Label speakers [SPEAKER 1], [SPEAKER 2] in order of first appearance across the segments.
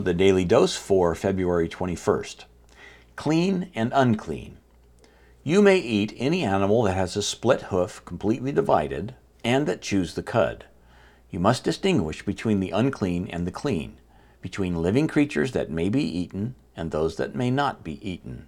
[SPEAKER 1] The Daily Dose for February 21st. Clean and unclean. You may eat any animal that has a split hoof completely divided and that chews the cud. You must distinguish between the unclean and the clean, between living creatures that may be eaten and those that may not be eaten.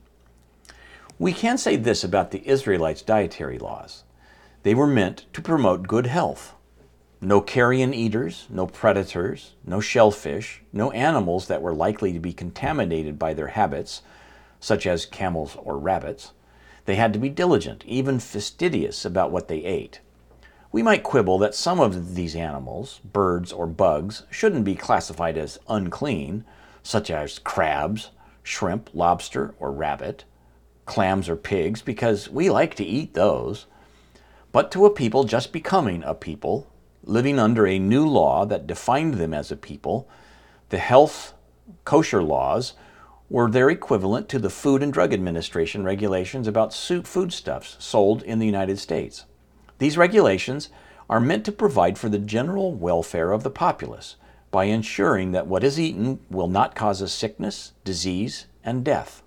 [SPEAKER 1] We can say this about the Israelites' dietary laws. They were meant to promote good health. No carrion eaters, no predators, no shellfish, no animals that were likely to be contaminated by their habits, such as camels or rabbits. They had to be diligent, even fastidious about what they ate. We might quibble that some of these animals, birds or bugs, shouldn't be classified as unclean, such as crabs, shrimp, lobster, or rabbit, clams or pigs, because we like to eat those. But to a people just becoming a people, living under a new law that defined them as a people, the health kosher laws were their equivalent to the Food and Drug Administration regulations about foodstuffs sold in the United States. These regulations are meant to provide for the general welfare of the populace by ensuring that what is eaten will not cause a sickness, disease, and death.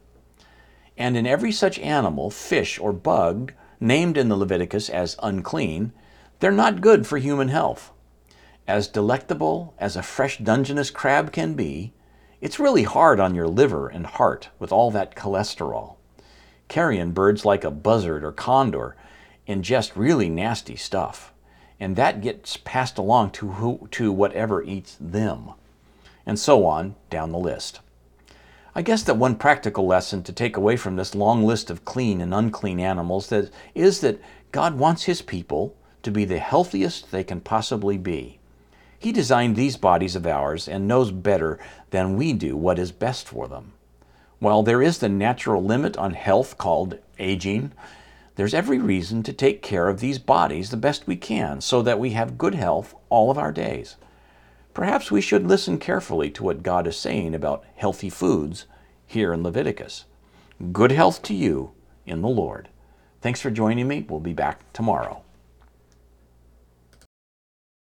[SPEAKER 1] And in every such animal, fish, or bug named in the Leviticus as unclean, they're not good for human health. As delectable as a fresh Dungeness crab can be, it's really hard on your liver and heart with all that cholesterol. Carrion birds like a buzzard or condor ingest really nasty stuff, and that gets passed along to whatever eats them, and so on down the list. I guess that one practical lesson to take away from this long list of clean and unclean animals is that God wants His people to be the healthiest they can possibly be. He designed these bodies of ours and knows better than we do what is best for them. While there is the natural limit on health called aging, there's every reason to take care of these bodies the best we can so that we have good health all of our days. Perhaps we should listen carefully to what God is saying about healthy foods here in Leviticus. Good health to you in the Lord. Thanks for joining me. We'll be back tomorrow.